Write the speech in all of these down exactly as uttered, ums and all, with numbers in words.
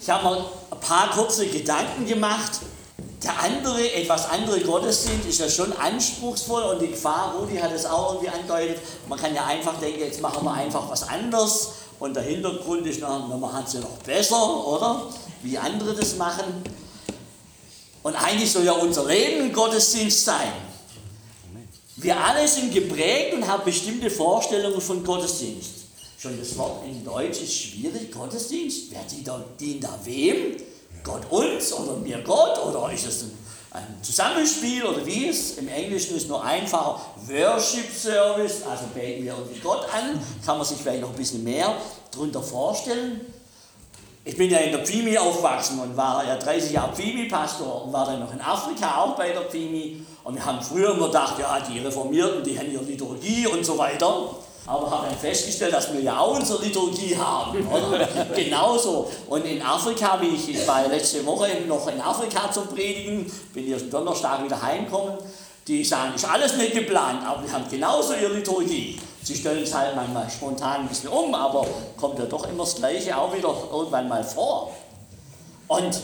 Ich habe mir ein paar kurze Gedanken gemacht. Der andere, etwas andere Gottesdienst ist ja schon anspruchsvoll und die Gefahr, Rudi hat es auch irgendwie angedeutet, man kann ja einfach denken, jetzt machen wir einfach was anderes und der Hintergrund ist, na, wir machen es ja noch besser, oder? Wie andere das machen. Und eigentlich soll ja unser Leben ein Gottesdienst sein. Wir alle sind geprägt und haben bestimmte Vorstellungen von Gottesdienst. Schon das Wort in Deutsch ist schwierig, Gottesdienst. Wer dient da wem? Gott uns oder mir Gott? Oder ist es ein, ein Zusammenspiel oder wie ist? Im Englischen ist nur einfacher Worship Service, also beten wir irgendwie Gott an. Kann man sich vielleicht noch ein bisschen mehr darunter vorstellen. Ich bin ja in der Pfimi aufgewachsen und war ja dreißig Jahre Pfimi-Pastor und war dann noch in Afrika auch bei der Pfimi. Und wir haben früher immer gedacht, ja, die Reformierten, die haben ihre Liturgie und so weiter. Aber haben dann festgestellt, dass wir ja auch unsere Liturgie haben, oder? Genauso. Und in Afrika, wie ich, ich war ja letzte Woche noch in Afrika zum Predigen, bin erst am Donnerstag wieder heimgekommen, die sagen, ist alles nicht geplant, aber die haben genauso ihre Liturgie. Sie stellen es halt manchmal spontan ein bisschen um, aber kommt ja doch immer das Gleiche auch wieder irgendwann mal vor. Und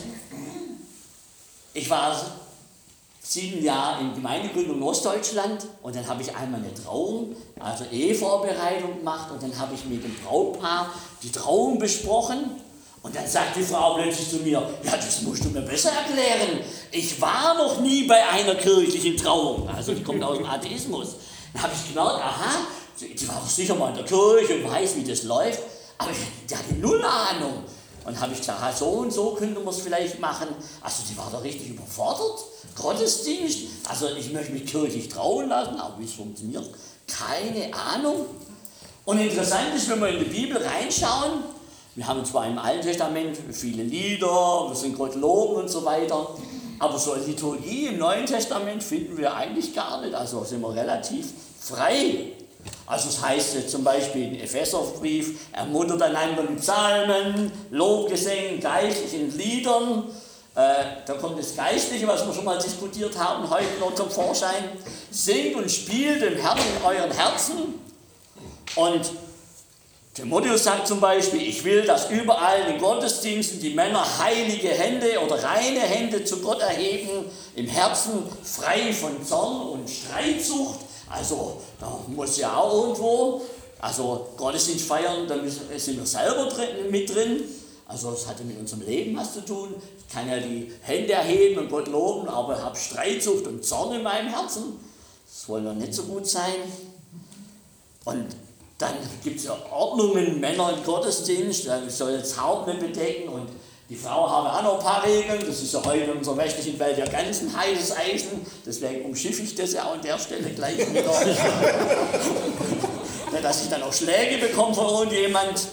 ich war sieben Jahre in Gemeindegründung in Ostdeutschland und dann habe ich einmal eine Trauung, also Ehevorbereitung gemacht und dann habe ich mit dem Brautpaar die Trauung besprochen und dann sagt die Frau plötzlich zu mir, ja, das musst du mir besser erklären, ich war noch nie bei einer kirchlichen Trauung, also die kommt aus dem Atheismus. Dann habe ich gemerkt, aha, die war doch sicher mal in der Kirche und weiß, wie das läuft, aber die hatte null Ahnung. Und habe ich gesagt, so und so könnte man es vielleicht machen. Also die war da richtig überfordert. Gottesdienst, also ich möchte mich kirchlich trauen lassen, aber wie es funktioniert, keine Ahnung. Und interessant ist, wenn wir in die Bibel reinschauen, wir haben zwar im Alten Testament viele Lieder, wir sind Gott loben und so weiter, aber so eine Liturgie im Neuen Testament finden wir eigentlich gar nicht, also sind wir relativ frei. Also es heißt jetzt zum Beispiel im Epheserbrief, ermuntert einander mit Psalmen, Lobgesängen, geistlichen Liedern. Äh, da kommt das Geistliche, was wir schon mal diskutiert haben, heute noch zum Vorschein. Singt und spielt dem Herrn in euren Herzen. Und Timotheus sagt zum Beispiel, ich will, dass überall in den Gottesdiensten die Männer heilige Hände oder reine Hände zu Gott erheben, im Herzen frei von Zorn und Streitsucht. Also da muss ja auch irgendwo, also Gottesdienst feiern, da sind wir selber drin, mit drin. Also das hatte mit unserem Leben was zu tun. Ich kann ja die Hände erheben und Gott loben, aber ich habe Streitsucht und Zorn in meinem Herzen. Das wollen wir nicht so gut sein. Und dann gibt es ja Ordnungen, Männer im Gottesdienst, da soll das Haupt nicht bedecken und die Frau haben auch noch ein paar Regeln, das ist ja heute in unserer westlichen Welt ja ganz ein heißes Eisen, deswegen umschiffe ich das ja auch an der Stelle gleich wieder. Dass ich dann auch Schläge bekomme von irgendjemand.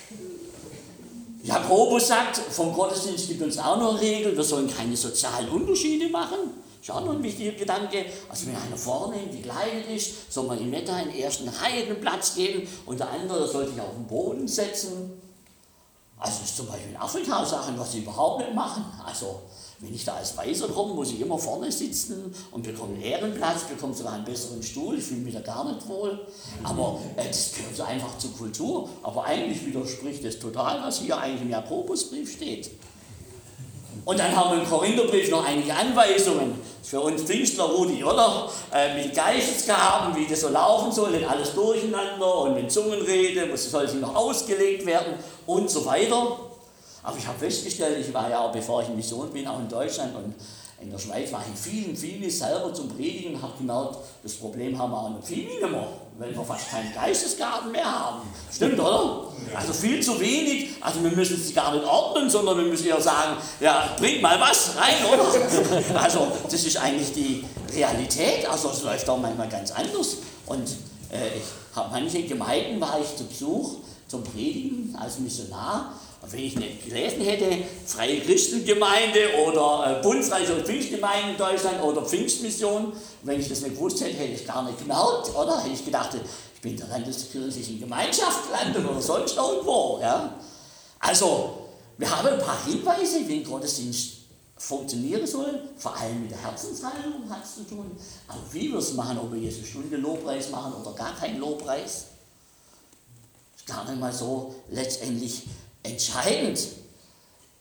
Jakobus sagt, vom Gottesdienst gibt uns auch noch eine Regel, wir sollen keine sozialen Unterschiede machen. Das ist auch noch ein wichtiger Gedanke. Also wenn einer vorne gekleidet ist, soll man ihm nicht da in der ersten Reihe den Platz geben und der andere soll sich auf den Boden setzen. Also das ist zum Beispiel in Afrika Sachen, was sie überhaupt nicht machen. Also wenn ich da als Weißer komme, muss ich immer vorne sitzen und bekomme einen Ehrenplatz, bekomme sogar einen besseren Stuhl, ich fühle mich da gar nicht wohl. Aber äh, das gehört so einfach zur Kultur. Aber eigentlich widerspricht das total, was hier eigentlich im Jakobusbrief steht. Und dann haben wir im Korintherbrief noch einige Anweisungen für uns Pfingstler, Rudi, oder? Äh, mit Geistesgaben, wie das so laufen soll, nicht alles durcheinander und mit Zungenrede, muss soll sie noch ausgelegt werden und so weiter. Aber ich habe festgestellt, ich war ja auch, bevor ich in Mission bin, auch in Deutschland und in der Schweiz war ich in vielen, vielen selber zum Predigen und habe gemerkt, das Problem haben wir auch in der Pfimi nicht mehr, weil wir fast keine Geistesgaben mehr haben. Stimmt, oder? Also viel zu wenig. Also wir müssen es gar nicht ordnen, sondern wir müssen eher sagen, ja, bringt mal was rein, oder? Also das ist eigentlich die Realität. Also es läuft auch manchmal ganz anders. Und äh, ich habe manche Gemeinden, war ich zu Besuch zum Predigen als Missionar. Und wenn ich nicht gelesen hätte, Freie Christengemeinde oder äh, Bundesreich und Pfingstgemeinde in Deutschland oder Pfingstmission, wenn ich das nicht gewusst hätte, hätte ich gar nicht gemerkt, oder? Hätte ich gedacht, ich bin in der landeskirchlichen Gemeinschaft gelandet oder sonst irgendwo. Ja? Also, wir haben ein paar Hinweise, wie ein Gottesdienst funktionieren soll, vor allem mit der Herzenshaltung hat es zu tun. Aber wie wir es machen, ob wir jetzt eine Stunde Lobpreis machen oder gar keinen Lobpreis, ist gar nicht mal so letztendlich entscheidend.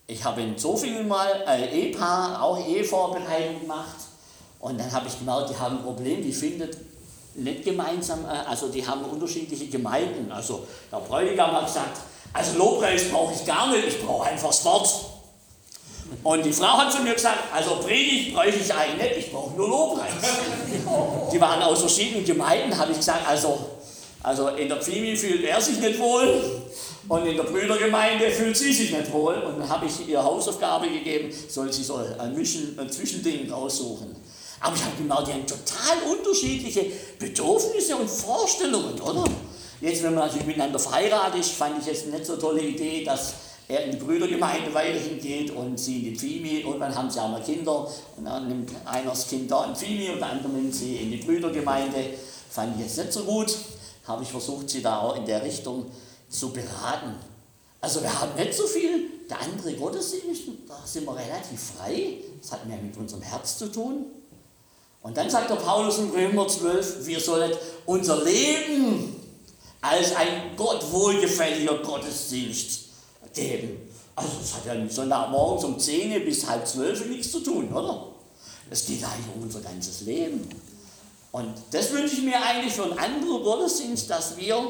ich habe in Zofingen mal ein Ehepaar, auch Ehevorbereitung gemacht. Und dann habe ich gemerkt, die haben ein Problem, die findet nicht gemeinsam, also die haben unterschiedliche Gemeinden. Also der Bräutigam hat gesagt, also Lobpreis brauche ich gar nicht, ich brauche einfach das Wort. Und die Frau hat zu mir gesagt, also Predigt bräuchte ich eigentlich nicht, ich brauche nur Lobpreis. Die waren aus verschiedenen Gemeinden, habe ich gesagt, also, also in der Pfimi fühlt er sich nicht wohl und in der Brüdergemeinde fühlt sie sich nicht wohl. Und dann habe ich ihr Hausaufgabe gegeben, soll sie so ein, Mischen, ein Zwischending raussuchen. Aber ich habe gemerkt, die haben total unterschiedliche Bedürfnisse und Vorstellungen, oder? Jetzt, wenn man natürlich miteinander verheiratet ist, fand ich jetzt nicht so eine tolle Idee, dass er in die Brüdergemeinde weiterhin geht und sie in die Pfimi. Irgendwann haben sie auch mal Kinder und dann nimmt einer das Kind da in Pfimi und der andere nimmt sie in die Brüdergemeinde. Fand ich jetzt nicht so gut. Habe ich versucht, sie da auch in der Richtung zu beraten. Also wir haben nicht so viel, der andere Gottesdienst, da sind wir relativ frei. Das hat mehr mit unserem Herz zu tun. Und dann sagt der Paulus in Römer zwölf, wir sollen unser Leben als ein Gott wohlgefälliger Gottesdienst geben. Also das hat ja am Sonntagmorgens um zehn bis halb zwölf nichts zu tun, oder? Es geht eigentlich um unser ganzes Leben. Und das wünsche ich mir eigentlich für einen anderen Gottesdienst, dass wir,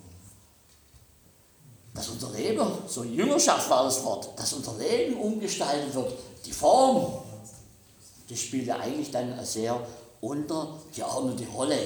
dass unser Leben, so Jüngerschaft war das Wort, dass unser Leben umgestaltet wird. Die Form, das spielt ja eigentlich dann eine sehr untergeordnete Rolle.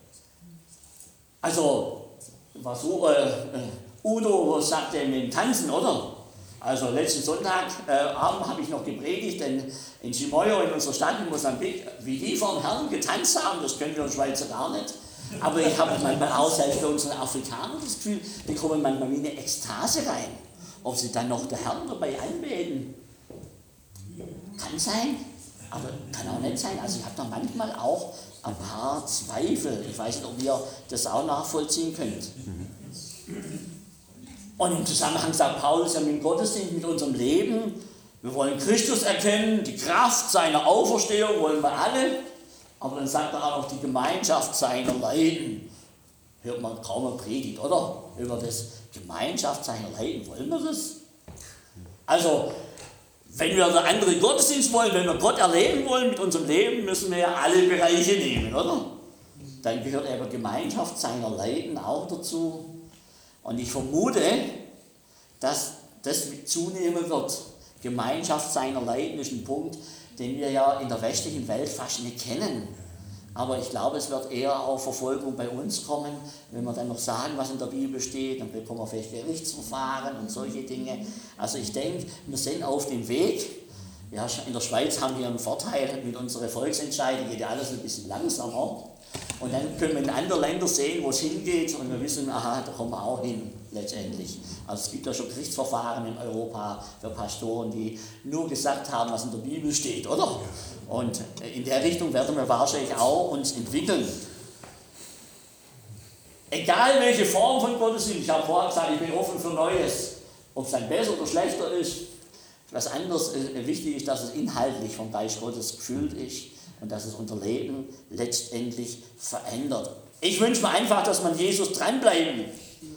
Also, was so, äh, Udo sagte mit dem Tanzen, oder? Also letzten Sonntag äh, Abend habe ich noch gepredigt, denn in Chimoio, in unserer Stadt in Mosambik, wie die vor dem Herrn getanzt haben, das können wir in Schweizer gar nicht. Aber ich habe manchmal auch selbst bei unseren Afrikanern das Gefühl, die kommen manchmal wie eine Ekstase rein. Ob sie dann noch der Herrn dabei anbeten, kann sein, aber kann auch nicht sein. Also ich habe da manchmal auch ein paar Zweifel. Ich weiß nicht, ob ihr das auch nachvollziehen könnt. Und im Zusammenhang sagt Paulus ja mit dem Gottesdienst, mit unserem Leben, wir wollen Christus erkennen, die Kraft seiner Auferstehung wollen wir alle, aber dann sagt er auch noch die Gemeinschaft seiner Leiden. Hört man kaum eine Predigt, oder? Über das Gemeinschaft seiner Leiden, wollen wir das? Also, wenn wir einen anderen Gottesdienst wollen, wenn wir Gott erleben wollen mit unserem Leben, müssen wir ja alle Bereiche nehmen, oder? Dann gehört eben Gemeinschaft seiner Leiden auch dazu. Und ich vermute, dass das zunehmen wird. Gemeinschaft seiner Leiden ist ein Punkt, den wir ja in der westlichen Welt fast nicht kennen. Aber ich glaube, es wird eher auf Verfolgung bei uns kommen, wenn wir dann noch sagen, was in der Bibel steht, dann bekommen wir vielleicht Gerichtsverfahren und solche Dinge. Also ich denke, wir sind auf dem Weg. Ja, in der Schweiz haben wir einen Vorteil, mit unseren Volksentscheiden geht ja alles ein bisschen langsamer. Und dann können wir in anderen Ländern sehen, wo es hingeht und wir wissen, aha, da kommen wir auch hin, letztendlich. Also es gibt ja schon Gerichtsverfahren in Europa für Pastoren, die nur gesagt haben, was in der Bibel steht, oder? Und in der Richtung werden wir wahrscheinlich auch uns entwickeln. Egal welche Form von Gottesdienst, ich habe vorher gesagt, ich bin offen für Neues. Ob es dann besser oder schlechter ist, was anderes äh, wichtig ist, dass es inhaltlich vom Geist Gottes gefüllt ist und dass es unser Leben letztendlich verändert. Ich wünsche mir einfach, dass man Jesus dranbleiben.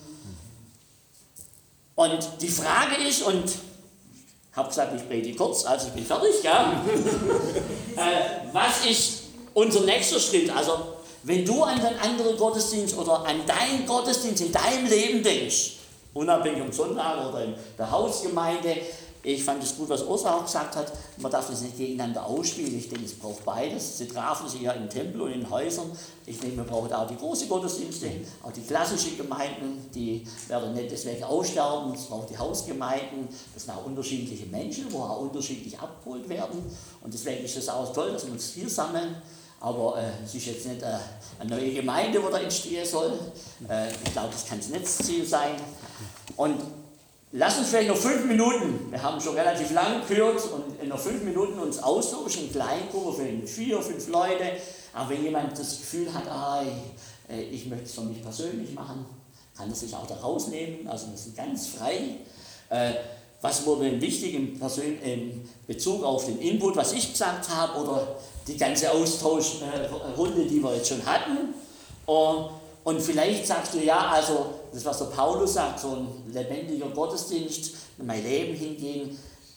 Und die Frage ist, und ich habe gesagt, ich predige kurz, also ich bin fertig, ja? äh, was ist unser nächster Schritt? Also, wenn du an den anderen Gottesdienst oder an deinen Gottesdienst in deinem Leben denkst, unabhängig vom Sonntag oder in der Hausgemeinde, ich fand es gut, was Ursa auch gesagt hat, man darf das nicht gegeneinander ausspielen. Ich denke, es braucht beides. Sie trafen sich ja im Tempel und in Häusern. Ich denke, wir brauchen auch die großen Gottesdienste, auch die klassischen Gemeinden, die werden nicht deswegen aussterben. Es braucht die Hausgemeinden, das sind auch unterschiedliche Menschen, wo auch unterschiedlich abgeholt werden. Und deswegen ist es auch toll, dass wir uns hier sammeln. Aber äh, es ist jetzt nicht äh, eine neue Gemeinde, die da entstehen soll. Äh, ich glaube, das kann nicht das Ziel sein. Und lass uns vielleicht noch fünf Minuten, wir haben schon relativ lang gehört, und in noch fünf Minuten uns austauschen, in Kleingruppe, vielleicht vier, fünf Leute. Aber wenn jemand das Gefühl hat, ah, ich, ich möchte es für mich persönlich machen, kann er sich auch da rausnehmen. Also wir sind ganz frei. Äh, was wurde wichtig im, Persön im Bezug auf den Input, was ich gesagt habe, oder die ganze Austauschrunde, die wir jetzt schon hatten. Und, und vielleicht sagst du, ja, also das, was der Paulus sagt, so ein lebendiger Gottesdienst, in mein Leben hingehen,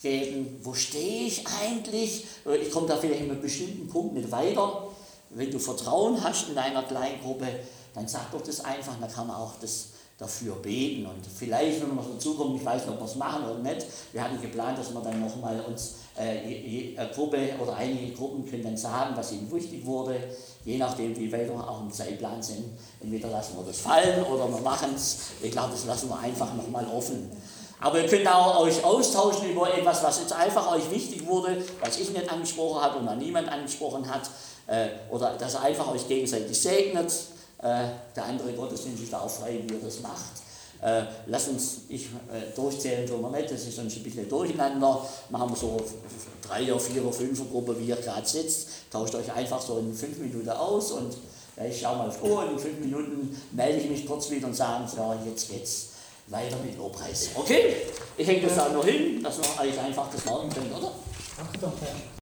geben, wo stehe ich eigentlich? Ich komme da vielleicht in einem bestimmten Punkt nicht weiter. Wenn du Vertrauen hast in deiner Kleingruppe, dann sag doch das einfach, dann kann man auch das dafür beten. Und vielleicht, wenn wir noch dazu kommen, ich weiß nicht, ob wir es machen oder nicht, wir hatten geplant, dass wir dann nochmal uns äh, je, eine Gruppe oder einige Gruppen können dann sagen, was ihnen wichtig wurde, je nachdem, wie weit wir auch im Zeitplan sind. Entweder lassen wir das fallen oder wir machen es. Ich glaube, das lassen wir einfach nochmal offen. Aber ihr könnt auch euch austauschen über etwas, was jetzt einfach euch wichtig wurde, was ich nicht angesprochen habe und noch niemand angesprochen hat. Äh, oder dass ihr einfach euch gegenseitig segnet. Äh, der andere Gottesdienst ist da auch frei, wie ihr das macht. Äh, lasst uns, ich äh, durchzählen tun wir nicht, das ist sonst ein bisschen durcheinander. Machen wir so drei oder vier oder fünf Gruppe, wie ihr gerade sitzt. Tauscht euch einfach so in fünf Minuten aus und ja, ich schaue mal auf die Uhr und in fünf Minuten melde ich mich kurz wieder und sage, ja, jetzt geht's weiter mit Lobpreis. Okay? Ich hänge das da noch hin, dass ihr euch einfach das merken könnt, oder? Achtung,